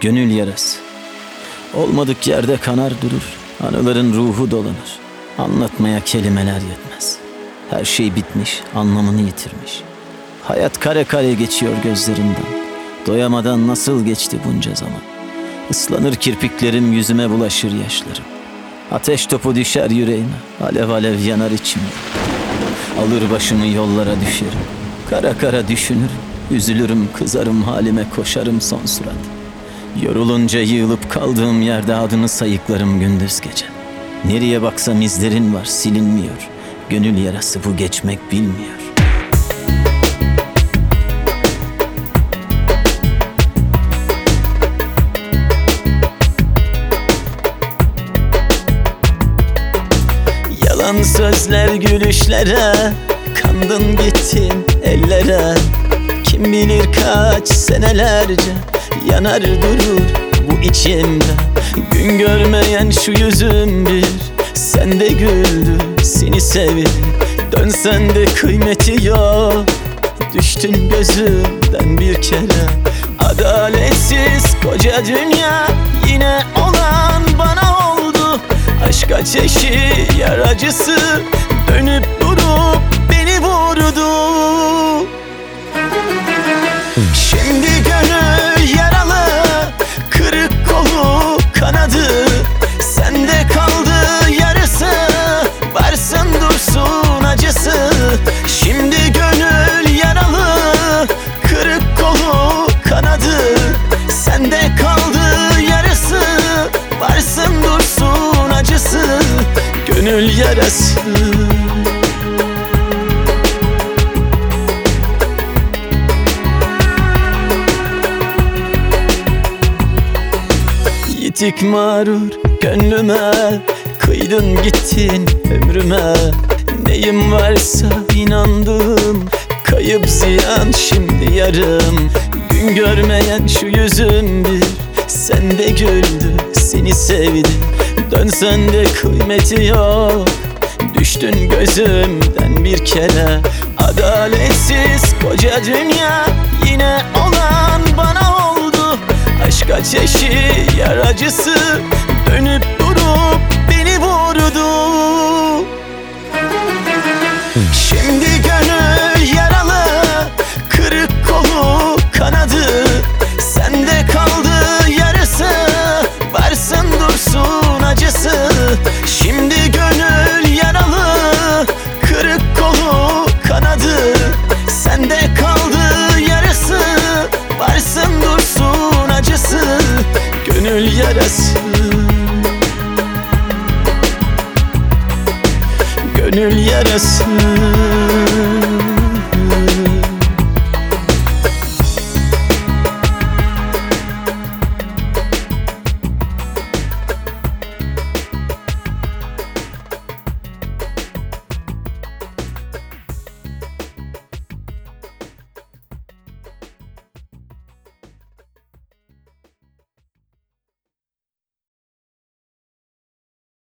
gönül yarası. Olmadık yerde kanar durur, anıların ruhu dolanır. Anlatmaya kelimeler yetmez. Her şey bitmiş, anlamını yitirmiş. Hayat kare kare geçiyor gözlerinden. Doyamadan nasıl geçti bunca zaman. Islanır kirpiklerim, yüzüme bulaşır yaşlarım. Ateş topu düşer yüreğime, alev alev yanar içimde. Alır başımı yollara düşerim, kara kara düşünürüm. Üzülürüm, kızarım halime, koşarım son surat. Yorulunca yığılıp kaldığım yerde adını sayıklarım gündüz gece. Nereye baksam izlerin var, silinmiyor. Gönül yarası bu, geçmek bilmiyor. Yalan sözler gülüşlere, kandın gittin ellere. Kim bilir kaç senelerce yanar durur bu içimde. Gün görmeyen şu yüzüm bir sende güldü, seni sevdi. Dönsen de kıymeti yok, düştün gözümden bir kere. Adaletsiz koca dünya, yine olan bana oldu. Aşk ateşi, yar acısı, dönüp durup beni vurdu. Şimdi gönül yaralı, kırık kolu kanadı. Sende kaldı yarısı, varsın dursun acısı. Şimdi gönül yaralı, kırık kolu kanadı. Sende kaldı yarısı, varsın dursun acısı. Gönül yarası. Yitik mağrur gönlüme, kıydın gittin ömrüme. Neyim varsa inandım, kayıp ziyan şimdi yarım. Gün görmeyen şu yüzüm bir sende güldü, seni sevdi. Dönsen de kıymeti yok, düştün gözümden bir kere. Adaletsiz koca dünya, yine olan bana oldu. Aşk ateşi, yar acısı, dönüp durup beni vurdu. Şimdi gönül yaralı, kırık kolu kanadı. Sende kaldı yarısı, varsın dursun acısı. Şimdi gönül yaralı, kırık kolu kanadı. Sende kaldı yarısı, varsın dursun acısı. Gönül yarası. Gönül yarası.